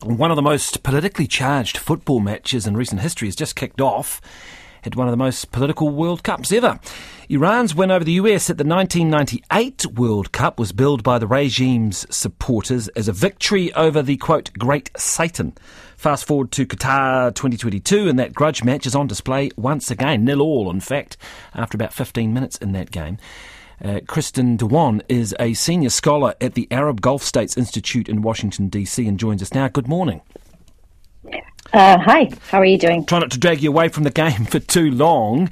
One of the most politically charged football matches in recent history has just kicked off at one of the most political World Cups ever. Iran's win over the US at the 1998 World Cup was billed by the regime's supporters as a victory over the, quote, Great Satan. Fast forward to Qatar 2022 and that grudge match is on display once again, 0-0 in fact, after about 15 minutes in that game. Kristen Dewan is a senior scholar at the Arab Gulf States Institute in Washington, D.C. and joins us now. Good morning. Hi, how are you doing? Try not to drag you away from the game for too long.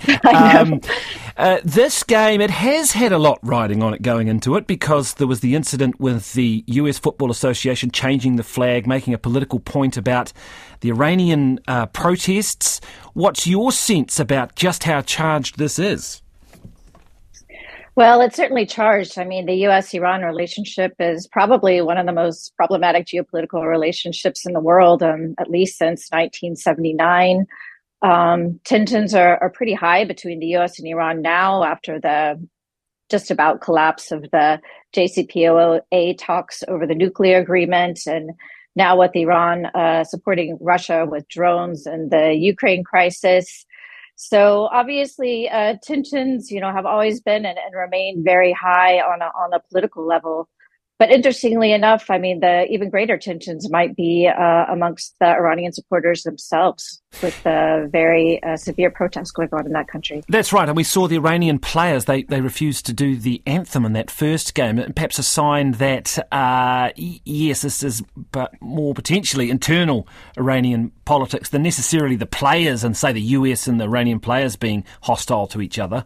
This game, it has had a lot riding on it going into it because there was the incident with the US Football Association changing the flag, making a political point about the Iranian protests. What's your sense about just how charged this is? Well, it's certainly charged. I mean, the U.S.-Iran relationship is probably one of the most problematic geopolitical relationships in the world, at least since 1979. Tensions are pretty high between the U.S. and Iran now after the just about collapse of the JCPOA talks over the nuclear agreement, and now with Iran supporting Russia with drones and the Ukraine crisis. So obviously, tensions, have always been and remain very high on a political level. But interestingly enough, I mean, the even greater tensions might be amongst the Iranian supporters themselves, with the very severe protests going on in that country. That's right, and we saw the Iranian players, they refused to do the anthem in that first game, perhaps a sign that, yes, this is but more potentially internal Iranian politics than necessarily the players and, say, the US and the Iranian players being hostile to each other.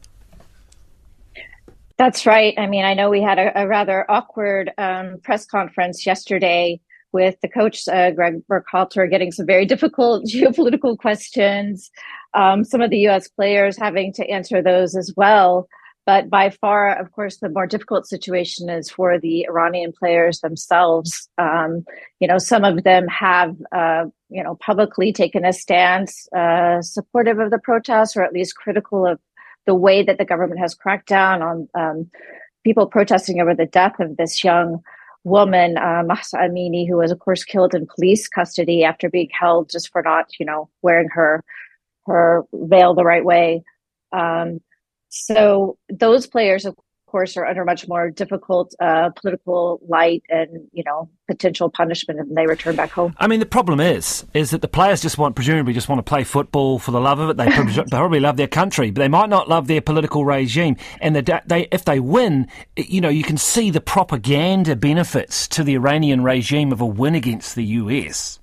That's right. I mean, I know we had a rather awkward press conference yesterday with the coach, Greg Berhalter, getting some very difficult geopolitical questions, some of the U.S. players having to answer those as well. But by far, of course, the more difficult situation is for the Iranian players themselves. Some of them have, publicly taken a stance supportive of the protests, or at least critical of the way that the government has cracked down on people protesting over the death of this young woman, Mahsa Amini, who was, of course, killed in police custody after being held just for not, wearing her veil the right way. So those players, of course, are under much more difficult political light and, potential punishment when they return back home. I mean, the problem is that the players presumably just want to play football for the love of it. They probably love their country, but they might not love their political regime. And if they win, you can see the propaganda benefits to the Iranian regime of a win against the US.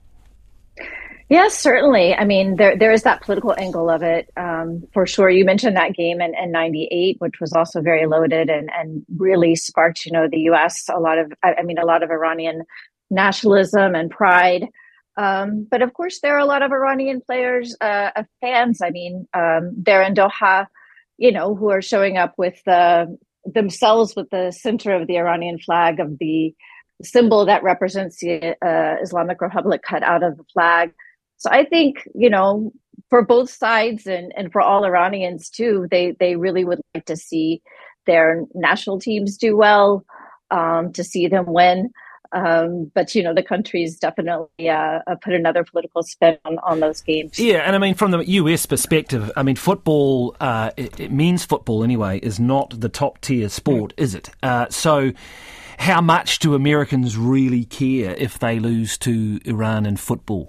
Yes, certainly. I mean, there is that political angle of it, for sure. You mentioned that game in 98, which was also very loaded and really sparked, the U.S. a lot of Iranian nationalism and pride. But of course, there are a lot of Iranian players, fans. I mean, they're in Doha, who are showing up with themselves with the center of the Iranian flag of the symbol that represents the Islamic Republic cut out of the flag. So I think, for both sides and for all Iranians too, they really would like to see their national teams do well, to see them win. But, the country's definitely put another political spin on those games. Yeah, and I mean, from the US perspective, I mean, football, it means football anyway, is not the top tier sport, is it? So how much do Americans really care if they lose to Iran in football?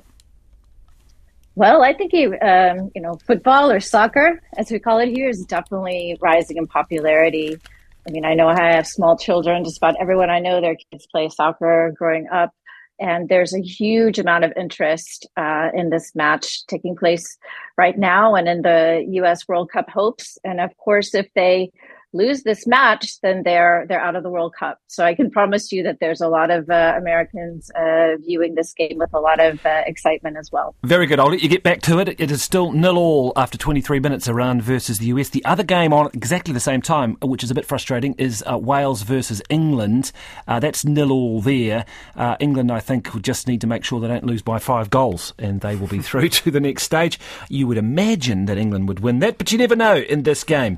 Well, I think, football or soccer, as we call it here, is definitely rising in popularity. I mean, I know I have small children. Just about everyone I know, their kids play soccer growing up. And there's a huge amount of interest in this match taking place right now and in the U.S. World Cup hopes. And of course, if they lose this match, then they're out of the World Cup. So I can promise you that there's a lot of Americans viewing this game with a lot of excitement as well. Very good. I'll let you get back to it. It is still 0-0 after 23 minutes, Iran versus the US. The other game on exactly the same time, which is a bit frustrating, is Wales versus England. That's 0-0 there. England, I think, will just need to make sure they don't lose by 5 goals, and they will be through to the next stage. You would imagine that England would win that, but you never know in this game.